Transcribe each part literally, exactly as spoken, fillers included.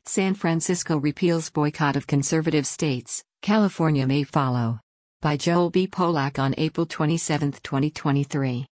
San Francisco repeals boycott of conservative states, California may follow. By Joel B. Polak on April twenty-seventh, twenty twenty-three.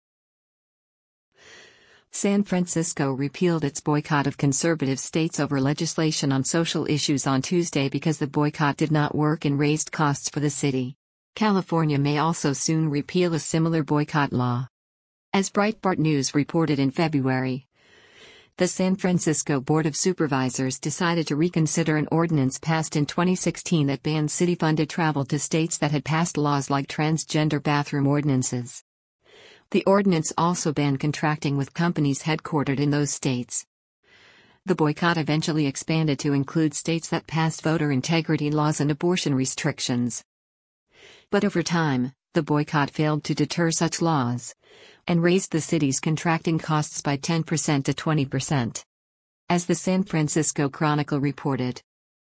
San Francisco repealed its boycott of conservative states over legislation on social issues on Tuesday because the boycott did not work and raised costs for the city. California may also soon repeal a similar boycott law. As Breitbart News reported in February, the San Francisco Board of Supervisors decided to reconsider an ordinance passed in twenty sixteen that banned city-funded travel to states that had passed laws like transgender bathroom ordinances. The ordinance also banned contracting with companies headquartered in those states. The boycott eventually expanded to include states that passed voter integrity laws and abortion restrictions. But over time, the boycott failed to deter such laws and raised the city's contracting costs by ten percent to twenty percent. As the San Francisco Chronicle reported,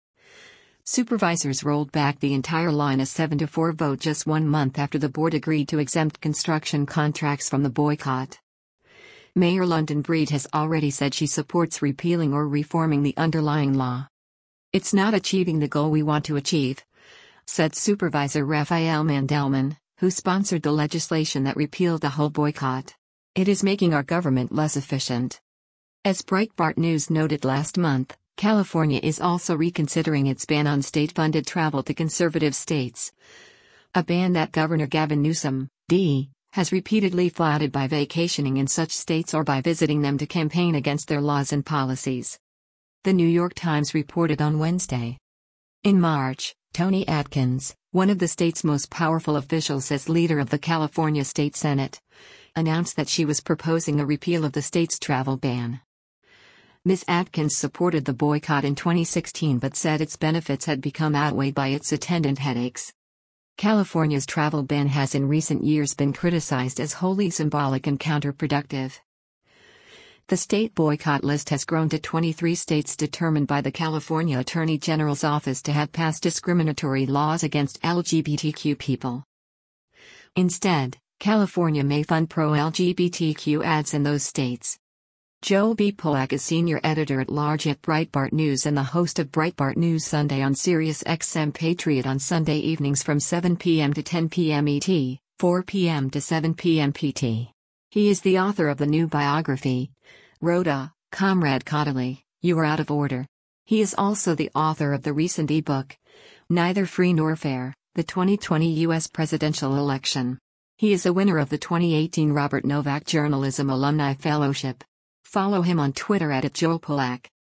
supervisors rolled back the entire law in a seven to four vote just one month after the board agreed to exempt construction contracts from the boycott. Mayor London Breed has already said she supports repealing or reforming the underlying law. "It's not achieving the goal we want to achieve," said Supervisor Raphael Mandelman, who sponsored the legislation that repealed the whole boycott. "It is making our government less efficient." As Breitbart News noted last month, California is also reconsidering its ban on state-funded travel to conservative states, a ban that Governor Gavin Newsom, D, has repeatedly flouted by vacationing in such states or by visiting them to campaign against their laws and policies. The New York Times reported on Wednesday. In March, Toni Atkins, one of the state's most powerful officials as leader of the California State Senate, announced that she was proposing a repeal of the state's travel ban. Miz Atkins supported the boycott in twenty sixteen but said its benefits had become outweighed by its attendant headaches. California's travel ban has in recent years been criticized as wholly symbolic and counterproductive. The state boycott list has grown to twenty-three states determined by the California Attorney General's office to have passed discriminatory laws against L G B T Q people. Instead, California may fund pro-L G B T Q ads in those states. Joel B. Polak is senior editor-at-large at Breitbart News and the host of Breitbart News Sunday on Sirius X M Patriot on Sunday evenings from seven p m to ten p m E T, four p m to seven p m P T. He is the author of the new biography, Rhoda, Comrade Caudill, You Are Out of Order. He is also the author of the recent e-book, Neither Free Nor Fair, the twenty twenty U S Presidential Election. He is a winner of the twenty eighteen Robert Novak Journalism Alumni Fellowship. Follow him on Twitter at Joel Polak.